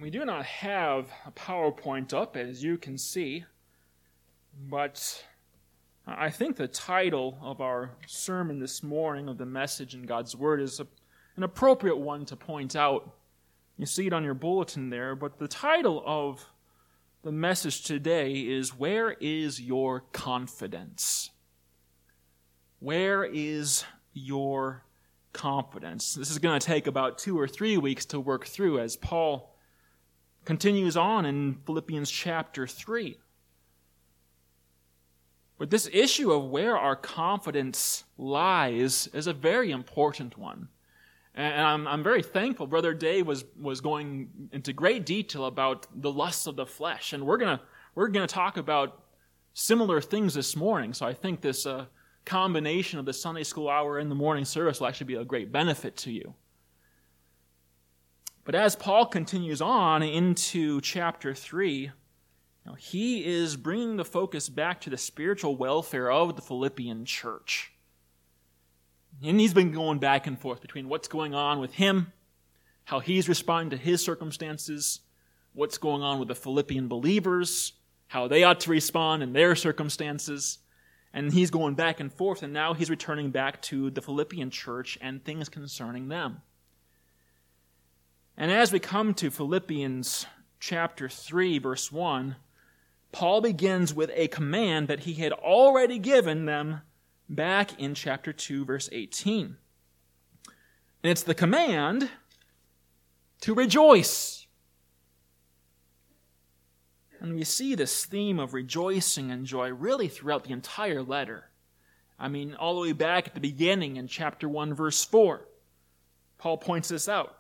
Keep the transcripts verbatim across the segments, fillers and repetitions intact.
We do not have a PowerPoint up, as you can see, but I think the title of our sermon this morning, of the message in God's Word, is a, an appropriate one to point out. You see it on your bulletin there, but the title of the message today is, Where is Your Confidence? Where is your confidence? This is going to take about two or three weeks to work through as Paul continues on in Philippians chapter three. But this issue of where our confidence lies is a very important one. And I'm, I'm very thankful Brother Dave was, was going into great detail about the lusts of the flesh. And we're going to we're gonna talk about similar things this morning. So I think this uh, combination of the Sunday school hour and the morning service will actually be a great benefit to you. But as Paul continues on into chapter three, you know, he is bringing the focus back to the spiritual welfare of the Philippian church. And he's been going back and forth between what's going on with him, how he's responding to his circumstances, what's going on with the Philippian believers, how they ought to respond in their circumstances. And he's going back and forth, and now he's returning back to the Philippian church and things concerning them. And as we come to Philippians chapter three, verse one, Paul begins with a command that he had already given them back in chapter two, verse eighteen. And it's the command to rejoice. And we see this theme of rejoicing and joy really throughout the entire letter. I mean, all the way back at the beginning in chapter one, verse four. Paul points this out.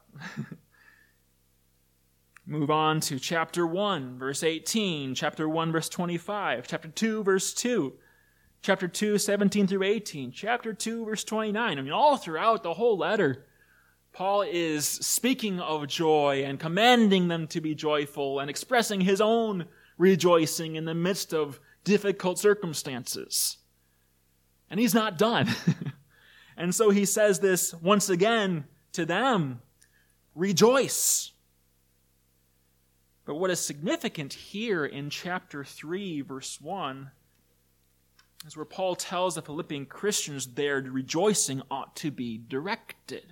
Move on to chapter one, verse eighteen, chapter one, verse twenty-five, chapter two, verse two, chapter two, seventeen through eighteen, chapter two, verse twenty-nine. I mean, all throughout the whole letter, Paul is speaking of joy and commanding them to be joyful and expressing his own rejoicing in the midst of difficult circumstances. And he's not done. And so he says this once again to them, rejoice. But what is significant here in chapter three, verse one, is where Paul tells the Philippian Christians their rejoicing ought to be directed.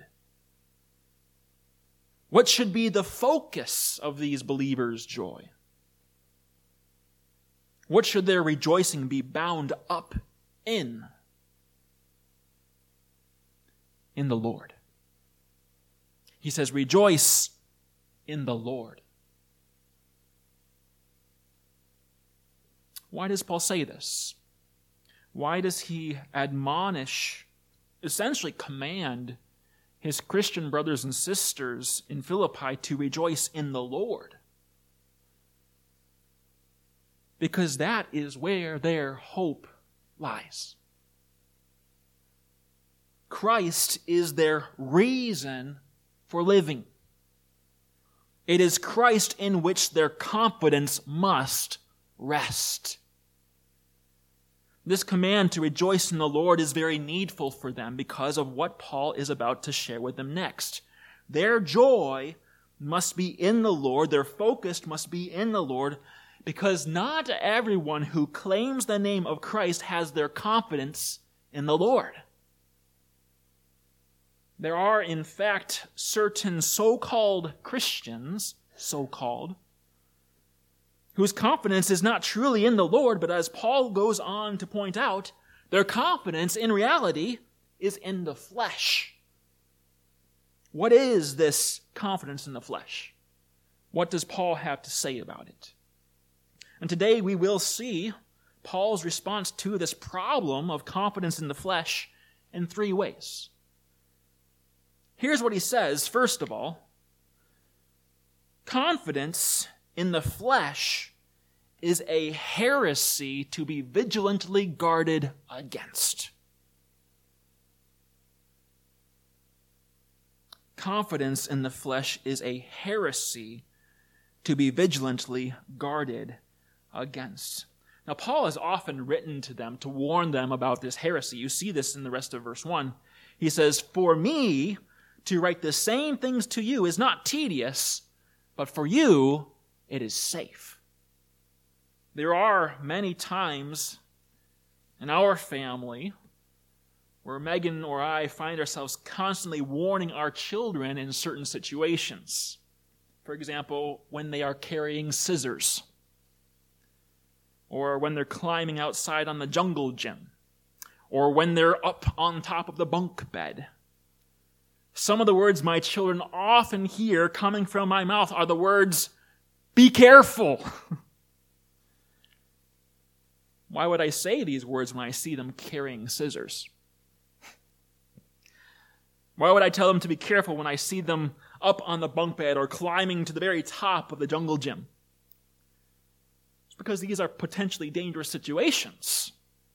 What should be the focus of these believers' joy? What should their rejoicing be bound up in? In the Lord. He says, rejoice in the Lord. Why does Paul say this? Why does he admonish, essentially command, his Christian brothers and sisters in Philippi to rejoice in the Lord? Because that is where their hope lies. Christ is their reason for living. It is Christ in which their confidence must rest. This command to rejoice in the Lord is very needful for them because of what Paul is about to share with them next. Their joy must be in the Lord, their focus must be in the Lord, because not everyone who claims the name of Christ has their confidence in the Lord. There are, in fact, certain so-called Christians, so-called, whose confidence is not truly in the Lord, but as Paul goes on to point out, their confidence in reality is in the flesh. What is this confidence in the flesh? What does Paul have to say about it? And today we will see Paul's response to this problem of confidence in the flesh in three ways. Here's what he says, first of all. Confidence in the flesh is a heresy to be vigilantly guarded against. Confidence in the flesh is a heresy to be vigilantly guarded against. Now, Paul has often written to them to warn them about this heresy. You see this in the rest of verse one. He says, "For me to write the same things to you is not tedious, but for you, it is safe. There are many times in our family where Megan or I find ourselves constantly warning our children in certain situations. For example, when they are carrying scissors, or when they're climbing outside on the jungle gym, or when they're up on top of the bunk bed. Some of the words my children often hear coming from my mouth are the words, "Be careful." Why would I say these words when I see them carrying scissors? Why would I tell them to be careful when I see them up on the bunk bed or climbing to the very top of the jungle gym? It's because these are potentially dangerous situations.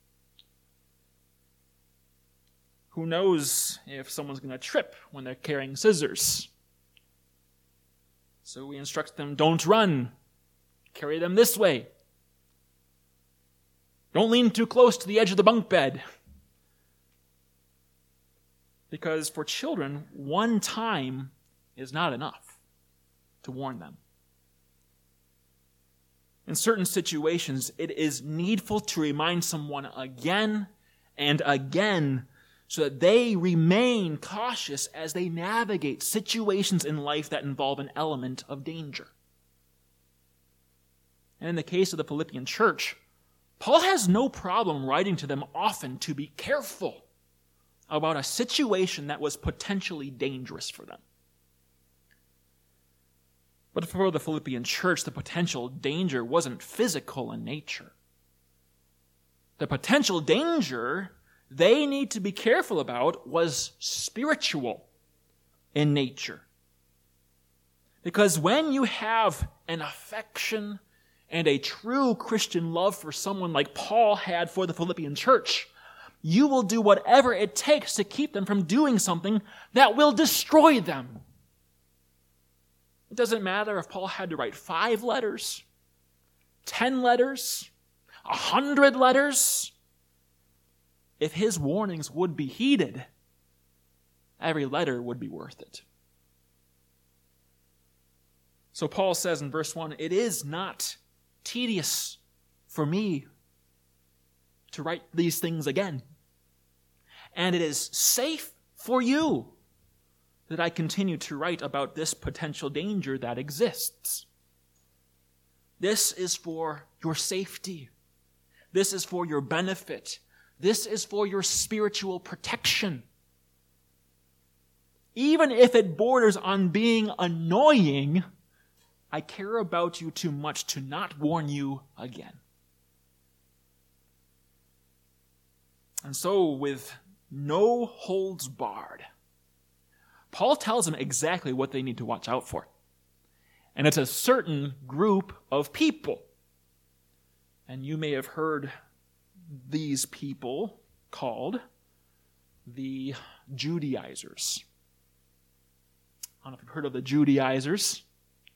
Who knows if someone's going to trip when they're carrying scissors? So we instruct them, don't run. Carry them this way. Don't lean too close to the edge of the bunk bed. Because for children, one time is not enough to warn them. In certain situations, it is needful to remind someone again and again so that they remain cautious as they navigate situations in life that involve an element of danger. And in the case of the Philippian church, Paul has no problem writing to them often to be careful about a situation that was potentially dangerous for them. But for the Philippian church, the potential danger wasn't physical in nature. The potential danger they need to be careful about was spiritual in nature. Because when you have an affection and a true Christian love for someone like Paul had for the Philippian church, you will do whatever it takes to keep them from doing something that will destroy them. It doesn't matter if Paul had to write five letters, ten letters, a hundred letters. If his warnings would be heeded, every letter would be worth it. So Paul says in verse one, it is not tedious for me to write these things again. And it is safe for you that I continue to write about this potential danger that exists. This is for your safety. This is for your benefit. This is for your spiritual protection. Even if it borders on being annoying, I care about you too much to not warn you again. And so, with no holds barred, Paul tells them exactly what they need to watch out for. And it's a certain group of people. And you may have heard these people called the Judaizers. I don't know if you've heard of the Judaizers.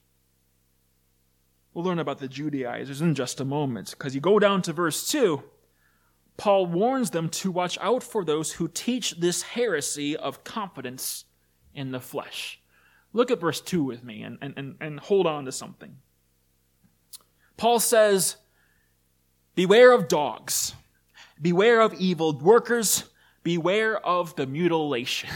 We'll learn about the Judaizers in just a moment, because you go down to verse two, Paul warns them to watch out for those who teach this heresy of confidence in the flesh. Look at verse two with me and, and, and hold on to something. Paul says, beware of dogs, beware of evil workers, beware of the mutilation.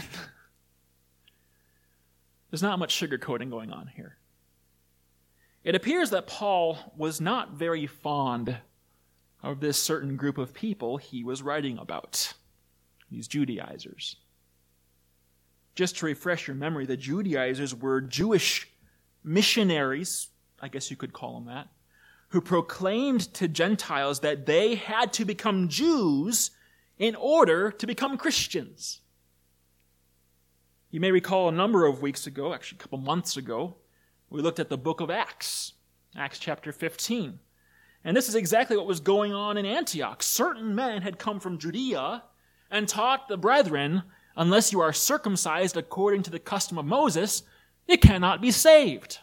There's not much sugarcoating going on here. It appears that Paul was not very fond of this certain group of people he was writing about, these Judaizers. Just to refresh your memory, the Judaizers were Jewish missionaries, I guess you could call them that, who proclaimed to Gentiles that they had to become Jews in order to become Christians. You may recall a number of weeks ago, actually a couple months ago, we looked at the book of Acts, Acts chapter fifteen. And this is exactly what was going on in Antioch. Certain men had come from Judea and taught the brethren, unless you are circumcised according to the custom of Moses, you cannot be saved.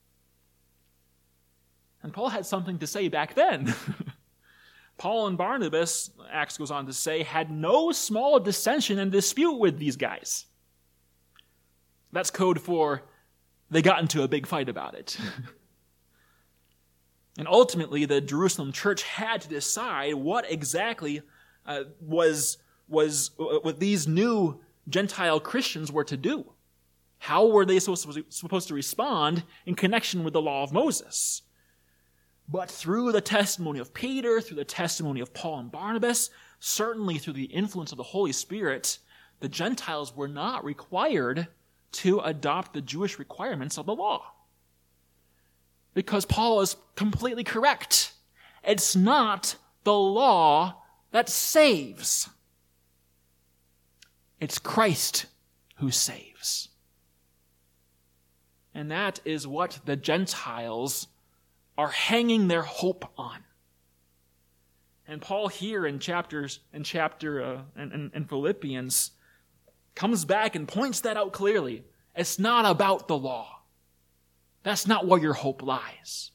And Paul had something to say back then. Paul and Barnabas, Acts goes on to say, had no small dissension and dispute with these guys. That's code for they got into a big fight about it. And ultimately, the Jerusalem church had to decide what exactly uh, was, was uh, what these new Gentile Christians were to do. How were they supposed to respond in connection with the law of Moses? But through the testimony of Peter, through the testimony of Paul and Barnabas, certainly through the influence of the Holy Spirit, the Gentiles were not required to adopt the Jewish requirements of the law. Because Paul is completely correct. It's not the law that saves. It's Christ who saves. And that is what the Gentiles are hanging their hope on. And Paul here in chapters in chapter uh, in, in, in Philippians comes back and points that out clearly. It's not about the law. That's not where your hope lies.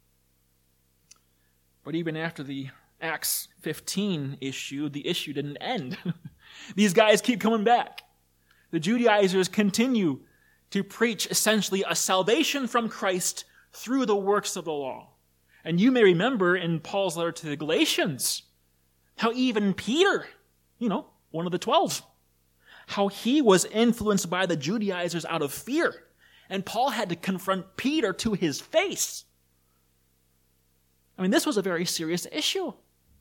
But even after the Acts fifteen issue, the issue didn't end. These guys keep coming back. The Judaizers continue to preach essentially a salvation from Christ through the works of the law. And you may remember in Paul's letter to the Galatians, how even Peter, you know, one of the twelve, how he was influenced by the Judaizers out of fear. And Paul had to confront Peter to his face. I mean, this was a very serious issue.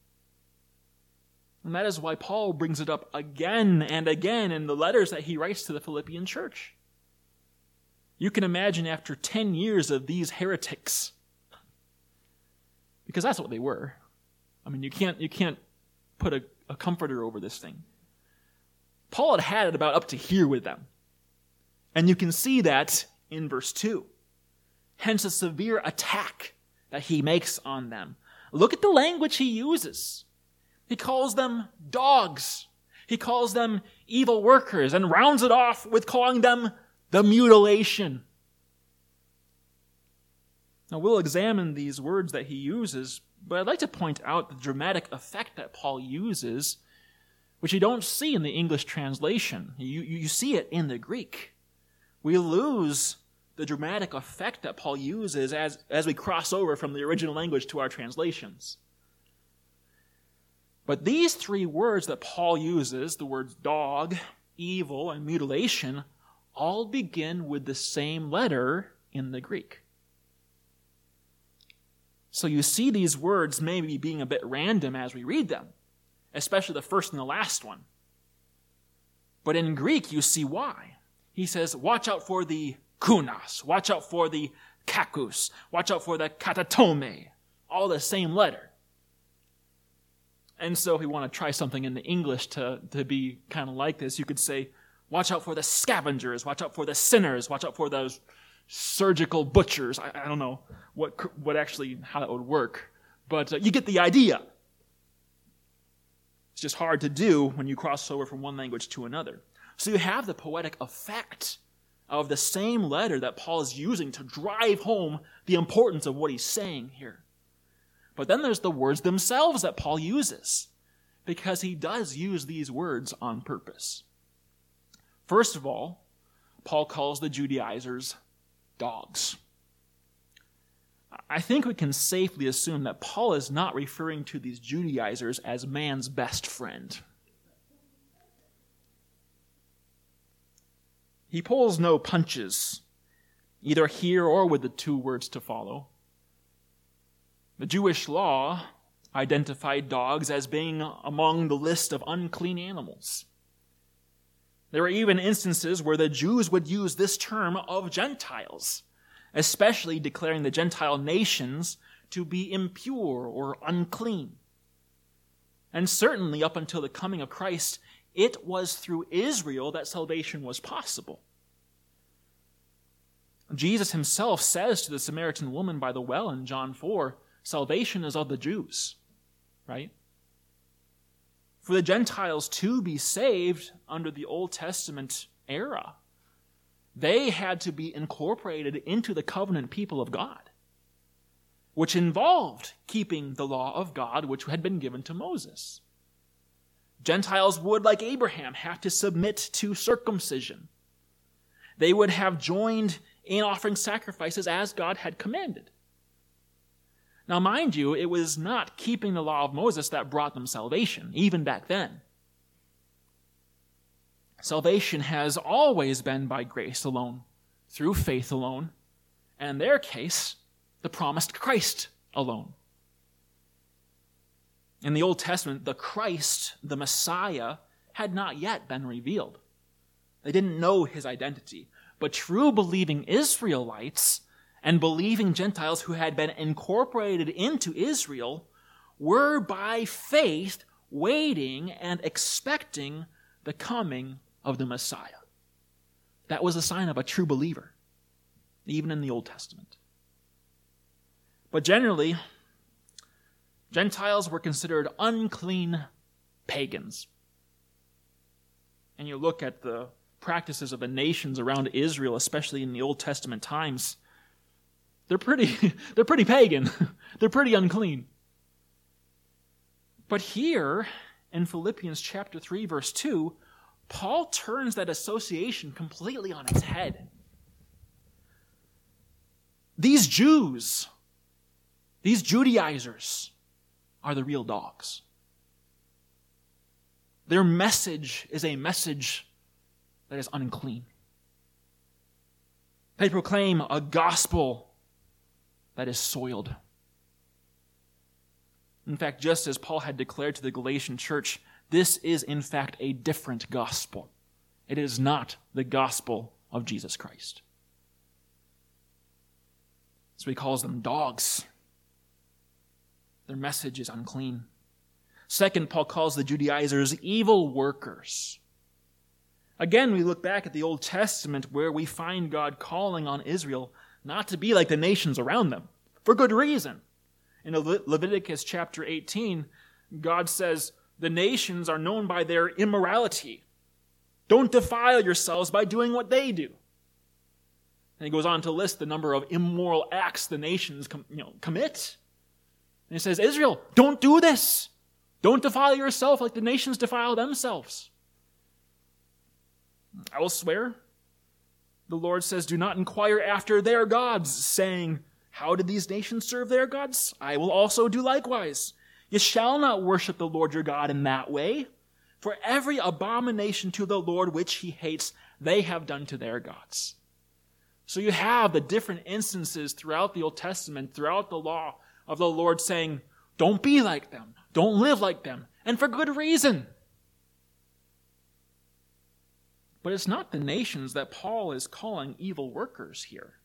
And that is why Paul brings it up again and again in the letters that he writes to the Philippian church. You can imagine after ten years of these heretics, because that's what they were. I mean, you can't, you can't put a, a comforter over this thing. Paul had had it about up to here with them. And you can see that in verse two. Hence a severe attack that he makes on them. Look at the language he uses. He calls them dogs. He calls them evil workers and rounds it off with calling them the mutilation. Now we'll examine these words that he uses, but I'd like to point out the dramatic effect that Paul uses, which you don't see in the English translation. You, you see it in the Greek. We lose the dramatic effect that Paul uses as, as we cross over from the original language to our translations. But these three words that Paul uses, the words dog, evil, and mutilation, all begin with the same letter in the Greek. So you see these words maybe being a bit random as we read them, especially the first and the last one. But in Greek, you see why. He says, watch out for the kunos, watch out for the kakus, watch out for the katatome, all the same letter. And so if we want to try something in the English to, to be kind of like this, you could say, watch out for the scavengers, watch out for the sinners, watch out for those surgical butchers. I, I don't know what what actually, how that would work, but uh, you get the idea. It's just hard to do when you cross over from one language to another. So you have the poetic effect of the same letter that Paul is using to drive home the importance of what he's saying here. But then there's the words themselves that Paul uses, because he does use these words on purpose. First of all, Paul calls the Judaizers dogs. I think we can safely assume that Paul is not referring to these Judaizers as man's best friend. He pulls no punches, either here or with the two words to follow. The Jewish law identified dogs as being among the list of unclean animals. There were even instances where the Jews would use this term of Gentiles, especially declaring the Gentile nations to be impure or unclean. And certainly up until the coming of Christ, it was through Israel that salvation was possible. Jesus himself says to the Samaritan woman by the well in John four, salvation is of the Jews, right? For the Gentiles to be saved under the Old Testament era, they had to be incorporated into the covenant people of God, which involved keeping the law of God, which had been given to Moses. Gentiles would, like Abraham, have to submit to circumcision. They would have joined in offering sacrifices as God had commanded. Now, mind you, it was not keeping the law of Moses that brought them salvation, even back then. Salvation has always been by grace alone, through faith alone, and in their case, the promised Christ alone. In the Old Testament, the Christ, the Messiah, had not yet been revealed. They didn't know his identity. But true believing Israelites and believing Gentiles who had been incorporated into Israel were by faith waiting and expecting the coming of the Messiah. That was a sign of a true believer, even in the Old Testament. But generally, Gentiles were considered unclean pagans. And you look at the practices of the nations around Israel, especially in the Old Testament times, they're pretty, they're pretty pagan. They're pretty unclean. But here, in Philippians chapter three, verse two, Paul turns that association completely on its head. These Jews, these Judaizers, are the real dogs. Their message is a message that is unclean. They proclaim a gospel that is soiled. In fact, just as Paul had declared to the Galatian church, this is in fact a different gospel. It is not the gospel of Jesus Christ. So he calls them dogs. Their message is unclean. Second, Paul calls the Judaizers evil workers. Again, we look back at the Old Testament where we find God calling on Israel not to be like the nations around them, for good reason. In Le- Leviticus chapter eighteen, God says, the nations are known by their immorality. Don't defile yourselves by doing what they do. And he goes on to list the number of immoral acts the nations com- you know, commit. And he says, Israel, don't do this. Don't defile yourself like the nations defile themselves. Elsewhere, the Lord says, do not inquire after their gods, saying, how did these nations serve their gods? I will also do likewise. You shall not worship the Lord your God in that way, for every abomination to the Lord which he hates, they have done to their gods. So you have the different instances throughout the Old Testament, throughout the law of the Lord saying, don't be like them, don't live like them, and for good reason. But it's not the nations that Paul is calling evil workers here.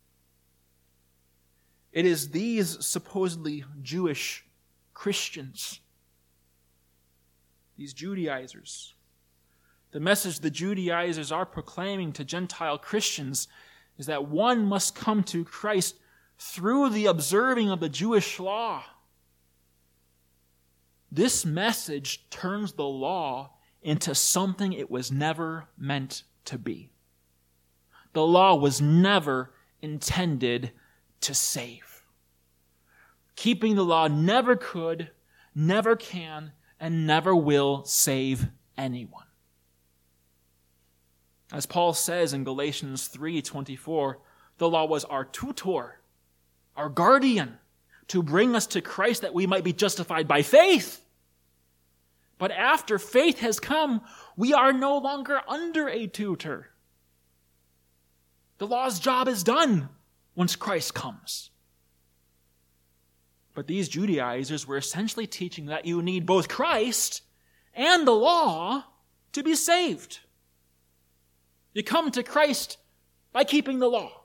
It is these supposedly Jewish Christians, these Judaizers. The message the Judaizers are proclaiming to Gentile Christians is that one must come to Christ through the observing of the Jewish law. This message turns the law into something it was never meant to be. The law was never intended to save. Keeping the law never could, never can, and never will save anyone. As Paul says in Galatians three twenty-four, the law was our tutor, our guardian, to bring us to Christ that we might be justified by faith. But after faith has come, we are no longer under a tutor. The law's job is done once Christ comes. But these Judaizers were essentially teaching that you need both Christ and the law to be saved. You come to Christ by keeping the law.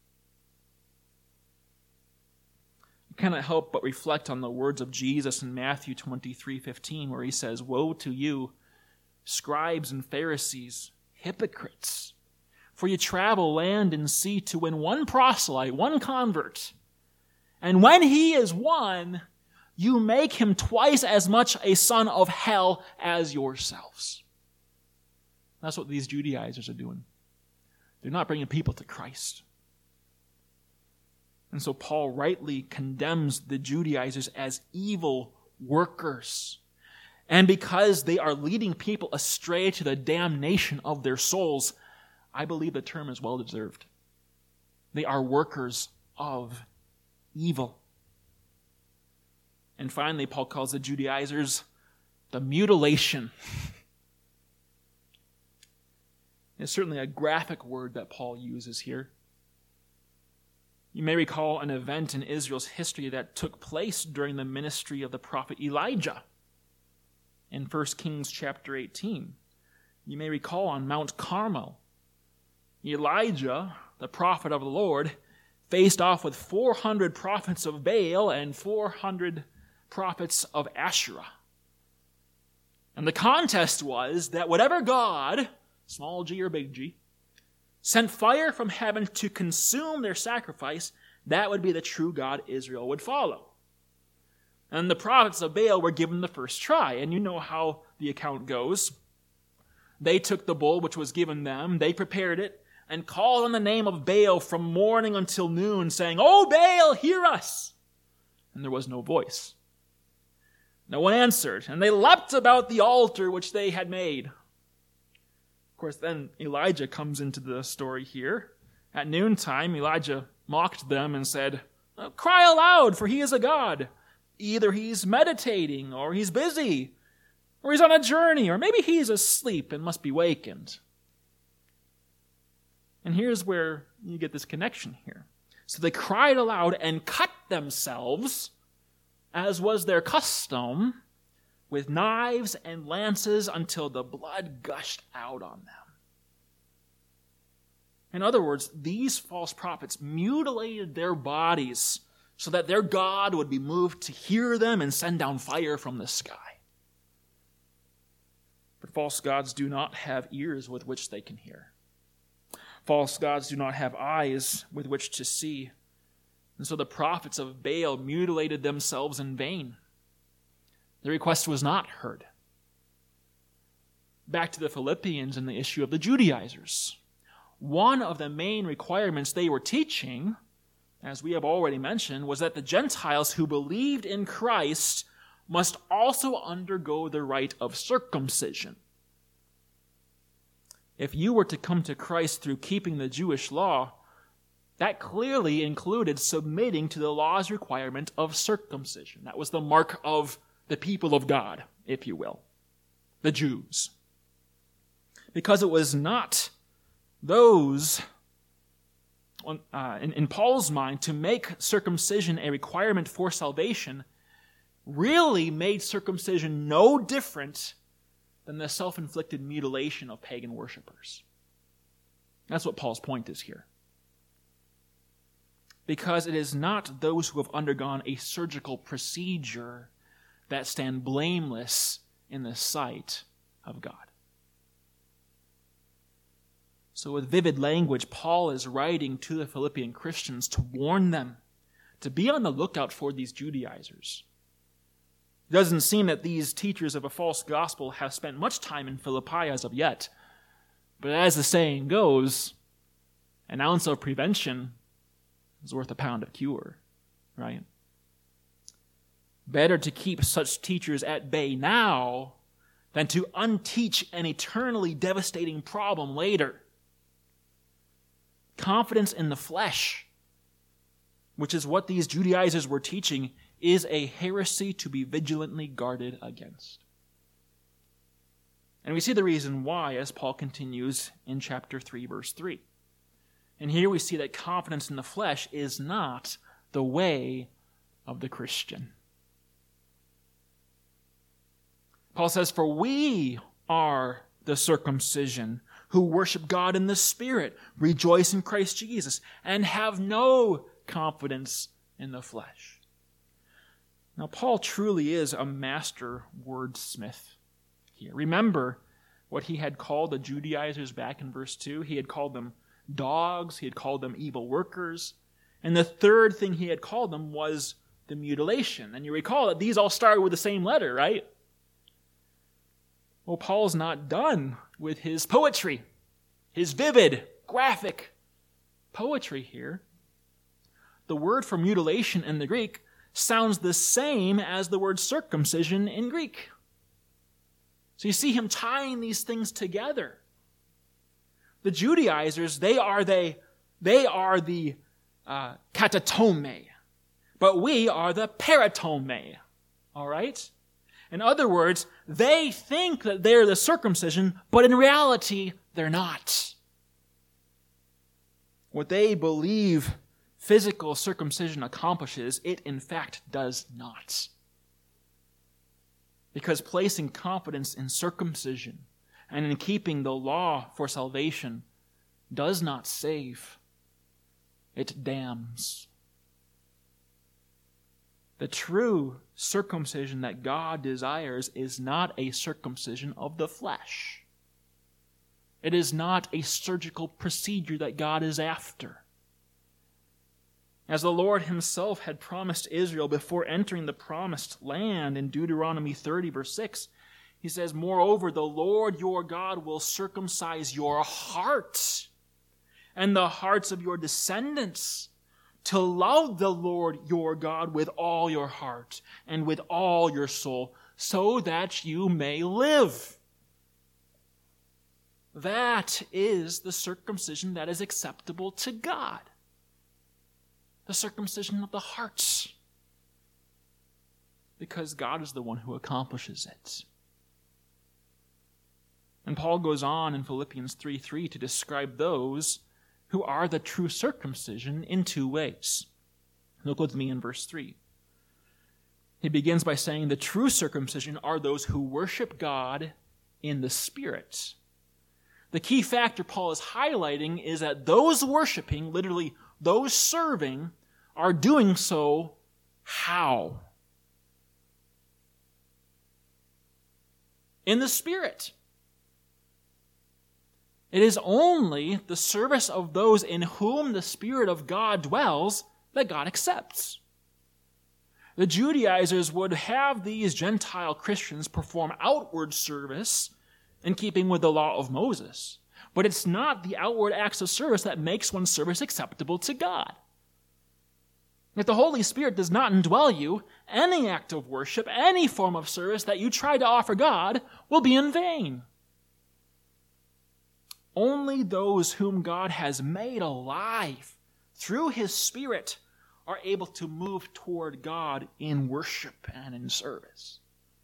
You cannot help but reflect on the words of Jesus in Matthew twenty-three fifteen, where he says, woe to you, scribes and Pharisees, hypocrites! For you travel land and sea to win one proselyte, one convert. And when he is won, you make him twice as much a son of hell as yourselves. That's what these Judaizers are doing. They're not bringing people to Christ. And so Paul rightly condemns the Judaizers as evil workers. And because they are leading people astray to the damnation of their souls, I believe the term is well deserved. They are workers of evil. And finally, Paul calls the Judaizers the mutilation. It's certainly a graphic word that Paul uses here. You may recall an event in Israel's history that took place during the ministry of the prophet Elijah in First Kings chapter eighteen. You may recall on Mount Carmel, Elijah, the prophet of the Lord, faced off with four hundred prophets of Baal and four hundred prophets of Asherah. And the contest was that whatever God, small g or big G, sent fire from heaven to consume their sacrifice, that would be the true God Israel would follow. And the prophets of Baal were given the first try, and you know how the account goes. They took the bull which was given them, they prepared it, and called on the name of Baal from morning until noon, saying, "O Baal, hear us!" And there was no voice. No one answered, and they leapt about the altar which they had made. Of course, then Elijah comes into the story here. At noontime, Elijah mocked them and said, "Cry aloud, for he is a god. Either he's meditating, or he's busy, or he's on a journey, or maybe he's asleep and must be wakened." And here's where you get this connection here. So they cried aloud and cut themselves, as was their custom, with knives and lances until the blood gushed out on them. In other words, these false prophets mutilated their bodies so that their God would be moved to hear them and send down fire from the sky. But false gods do not have ears with which they can hear. False gods do not have eyes with which to see. And so the prophets of Baal mutilated themselves in vain. The request was not heard. Back to the Philippians and the issue of the Judaizers. One of the main requirements they were teaching, as we have already mentioned, was that the Gentiles who believed in Christ must also undergo the rite of circumcision. If you were to come to Christ through keeping the Jewish law, that clearly included submitting to the law's requirement of circumcision. That was the mark of the people of God, if you will, the Jews. Because it was not those, uh, in, in Paul's mind, to make circumcision a requirement for salvation really made circumcision no different than the self-inflicted mutilation of pagan worshipers. That's what Paul's point is here. Because it is not those who have undergone a surgical procedure that stand blameless in the sight of God. So with vivid language, Paul is writing to the Philippian Christians to warn them to be on the lookout for these Judaizers. It doesn't seem that these teachers of a false gospel have spent much time in Philippi as of yet. But as the saying goes, an ounce of prevention is worth a pound of cure, right? Better to keep such teachers at bay now than to unteach an eternally devastating problem later. Confidence in the flesh, which is what these Judaizers were teaching, is a heresy to be vigilantly guarded against. And we see the reason why as Paul continues in chapter three, verse three. And here we see that confidence in the flesh is not the way of the Christian. Paul says, "For we are the circumcision who worship God in the Spirit, rejoice in Christ Jesus, and have no confidence in the flesh." Now, Paul truly is a master wordsmith here. Remember what he had called the Judaizers back in verse two? He had called them dogs, he had called them evil workers, and the third thing he had called them was the mutilation. And you recall that these all started with the same letter, right? Well, Paul's not done with his poetry, his vivid, graphic poetry here. The word for mutilation in the Greek sounds the same as the word circumcision in Greek. So you see him tying these things together. The Judaizers, they are they, they are the uh, katatome, but we are the peritome. All right? In other words, they think that they're the circumcision, but in reality, they're not. What they believe physical circumcision accomplishes, it in fact does not. Because placing confidence in circumcision and in keeping the law for salvation does not save, it damns. The true circumcision that God desires is not a circumcision of the flesh. It is not a surgical procedure that God is after. As the Lord himself had promised Israel before entering the promised land in Deuteronomy thirty, verse six, he says, "Moreover, the Lord your God will circumcise your heart and the hearts of your descendants, to love the Lord your God with all your heart and with all your soul, so that you may live." That is the circumcision that is acceptable to God. The circumcision of the hearts. Because God is the one who accomplishes it. And Paul goes on in Philippians three three to describe those who are the true circumcision in two ways. Look with me in verse three. He begins by saying the true circumcision are those who worship God in the Spirit. The key factor Paul is highlighting is that those worshiping, literally those serving, are doing so how? In the Spirit. It is only the service of those in whom the Spirit of God dwells that God accepts. The Judaizers would have these Gentile Christians perform outward service in keeping with the law of Moses, but it's not the outward acts of service that makes one's service acceptable to God. If the Holy Spirit does not indwell you, any act of worship, any form of service that you try to offer God will be in vain. Only those whom God has made alive through His Spirit are able to move toward God in worship and in service.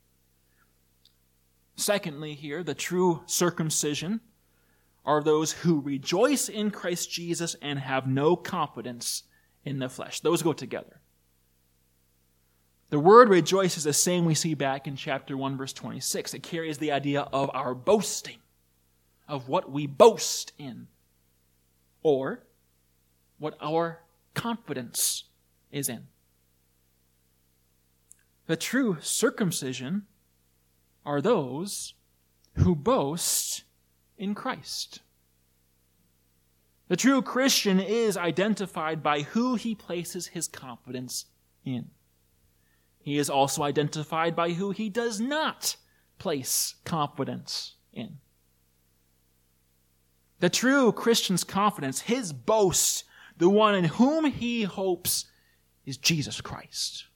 Secondly here, the true circumcision are those who rejoice in Christ Jesus and have no confidence in the flesh. Those go together. The word rejoice is the same we see back in chapter one, verse twenty-six. It carries the idea of our boasting, of what we boast in, or what our confidence is in. The true circumcision are those who boast in Christ. The true Christian is identified by who he places his confidence in. He is also identified by who he does not place confidence in. The true Christian's confidence, his boast, the one in whom he hopes, is Jesus Christ.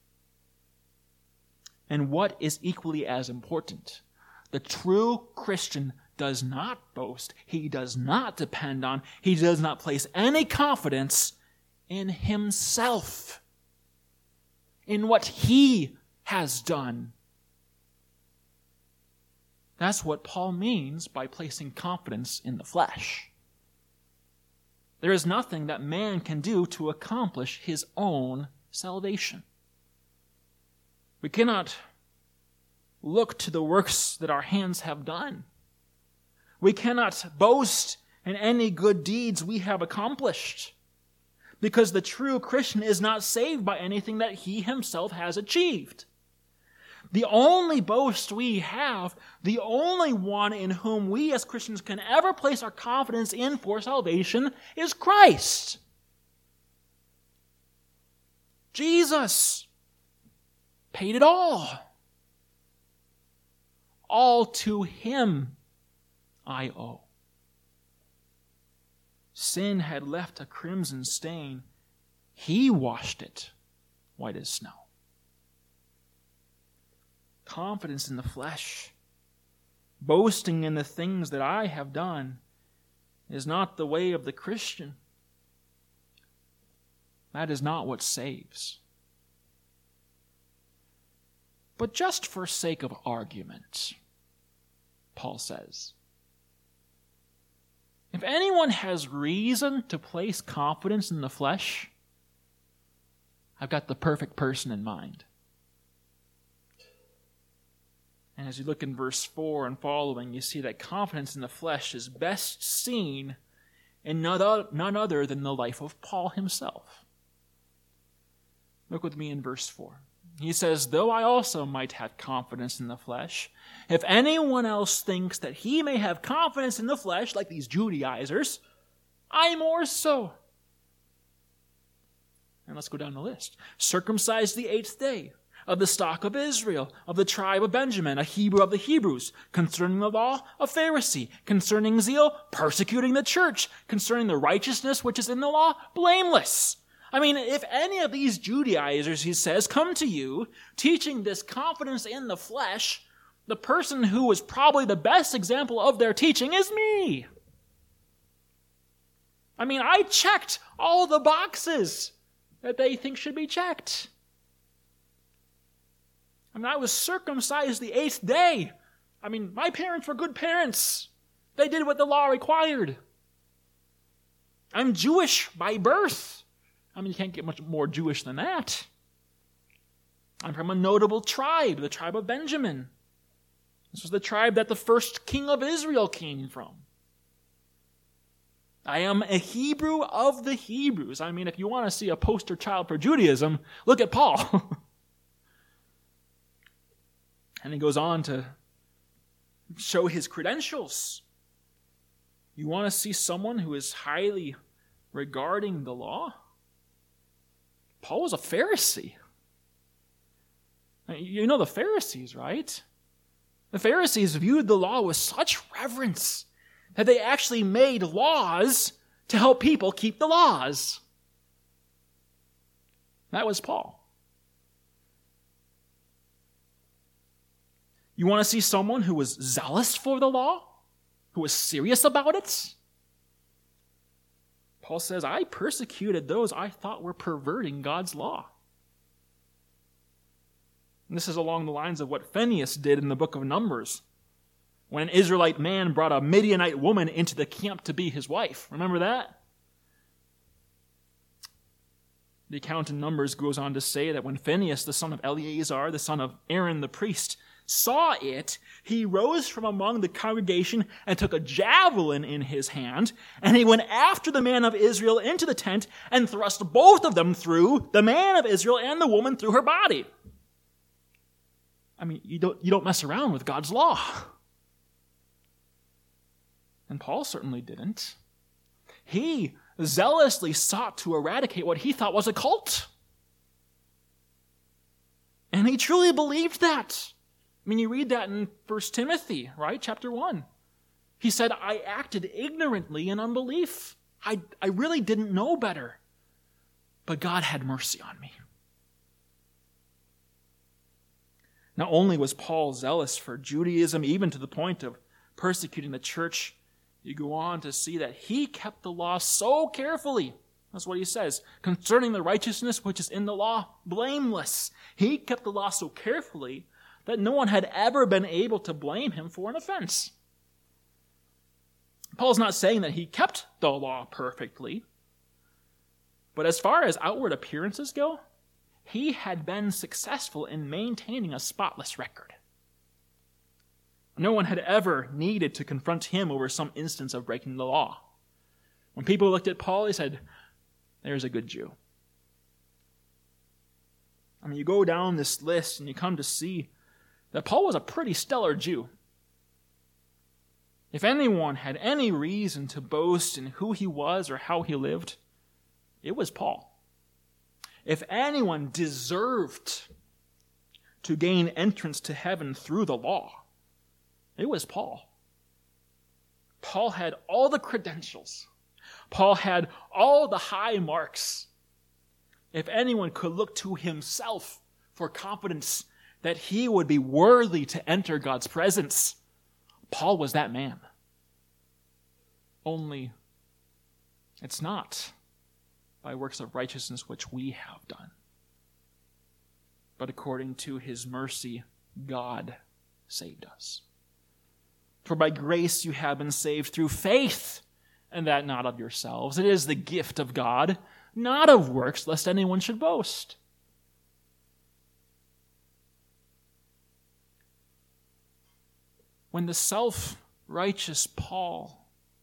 And what is equally as important, the true Christian does not boast, he does not depend on, he does not place any confidence in himself, in what he has done. That's what Paul means by placing confidence in the flesh. There is nothing that man can do to accomplish his own salvation. We cannot look to the works that our hands have done. We cannot boast in any good deeds we have accomplished, because the true Christian is not saved by anything that he himself has achieved. The only boast we have, the only one in whom we as Christians can ever place our confidence in for salvation, is Christ. Jesus paid it all. All to Him I owe. Sin had left a crimson stain. He washed it white as snow. Confidence in the flesh, boasting in the things that I have done, is not the way of the Christian. That is not what saves. But just for sake of argument, Paul says, if anyone has reason to place confidence in the flesh, I've got the perfect person in mind. And as you look in verse four and following, you see that confidence in the flesh is best seen in none other than the life of Paul himself. Look with me in verse four. He says, though I also might have confidence in the flesh, if anyone else thinks that he may have confidence in the flesh, like these Judaizers, I more so. And let's go down the list. Circumcised the eighth day, of the stock of Israel, of the tribe of Benjamin, a Hebrew of the Hebrews, concerning the law, a Pharisee, concerning zeal, persecuting the church, concerning the righteousness which is in the law, blameless. I mean, if any of these Judaizers, he says, come to you teaching this confidence in the flesh, the person who was probably the best example of their teaching is me. I mean, I checked all the boxes that they think should be checked. I mean, I was circumcised the eighth day. I mean, my parents were good parents. They did what the law required. I'm Jewish by birth. I mean, you can't get much more Jewish than that. I'm from a notable tribe, the tribe of Benjamin. This was the tribe that the first king of Israel came from. I am a Hebrew of the Hebrews. I mean, if you want to see a poster child for Judaism, look at Paul. And he goes on to show his credentials. You want to see someone who is highly regarding the law? Paul was a Pharisee. You know the Pharisees, right? The Pharisees viewed the law with such reverence that they actually made laws to help people keep the laws. That was Paul. You want to see someone who was zealous for the law? Who was serious about it? Paul says, I persecuted those I thought were perverting God's law. And this is along the lines of what Phinehas did in the book of Numbers, when an Israelite man brought a Midianite woman into the camp to be his wife. Remember that? The account in Numbers goes on to say that when Phinehas, the son of Eleazar, the son of Aaron the priest, saw it, he rose from among the congregation and took a javelin in his hand, and he went after the man of Israel into the tent and thrust both of them through, the man of Israel and the woman through her body. I mean, you don't, you don't mess around with God's law. And Paul certainly didn't. He zealously sought to eradicate what he thought was a cult. And he truly believed that. I mean, you read that in First Timothy, right? Chapter one. He said, I acted ignorantly in unbelief. I, I really didn't know better. But God had mercy on me. Not only was Paul zealous for Judaism, even to the point of persecuting the church, you go on to see that he kept the law so carefully. That's what he says. Concerning the righteousness which is in the law, blameless. He kept the law so carefully that no one had ever been able to blame him for an offense. Paul's not saying that he kept the law perfectly, but as far as outward appearances go, he had been successful in maintaining a spotless record. No one had ever needed to confront him over some instance of breaking the law. When people looked at Paul, they said, there's a good Jew. I mean, you go down this list and you come to see that Paul was a pretty stellar Jew. If anyone had any reason to boast in who he was or how he lived, it was Paul. If anyone deserved to gain entrance to heaven through the law, it was Paul. Paul had all the credentials. Paul had all the high marks. If anyone could look to himself for confidence that he would be worthy to enter God's presence, Paul was that man. Only it's not by works of righteousness which we have done, but according to his mercy, God saved us. For by grace you have been saved through faith, and that not of yourselves. It is the gift of God, not of works, lest anyone should boast. When the self-righteous Paul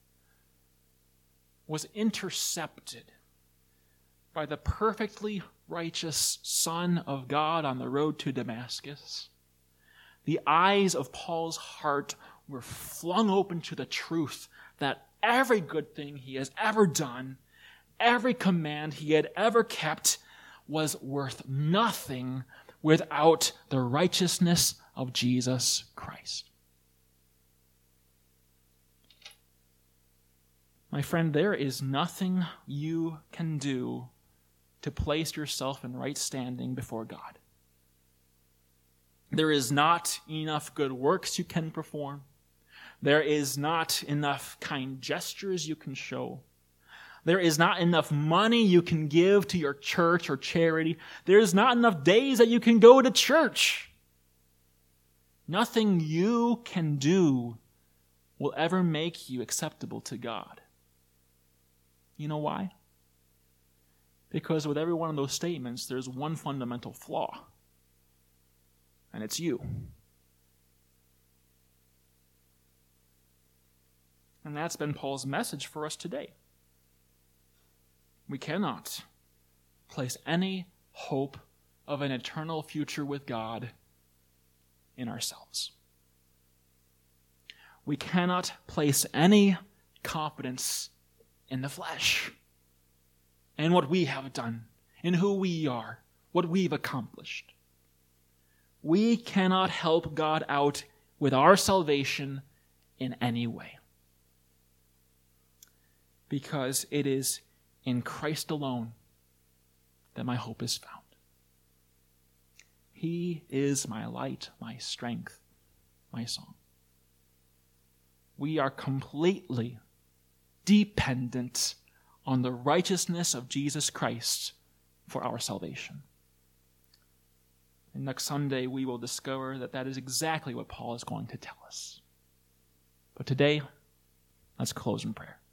was intercepted by the perfectly righteous Son of God on the road to Damascus, the eyes of Paul's heart were flung open to the truth that every good thing he has ever done, every command he had ever kept, was worth nothing without the righteousness of Jesus Christ. My friend, there is nothing you can do to place yourself in right standing before God. There is not enough good works you can perform. There is not enough kind gestures you can show. There is not enough money you can give to your church or charity. There is not enough days that you can go to church. Nothing you can do will ever make you acceptable to God. You know why? Because with every one of those statements, there's one fundamental flaw, and it's you. And that's been Paul's message for us today. We cannot place any hope of an eternal future with God in ourselves. We cannot place any confidence in the flesh, in what we have done, in who we are, what we've accomplished. We cannot help God out with our salvation in any way, because it is in Christ alone that my hope is found. He is my light, my strength, my song. We are completely dependent on the righteousness of Jesus Christ for our salvation. And next Sunday, we will discover that that is exactly what Paul is going to tell us. But today, let's close in prayer.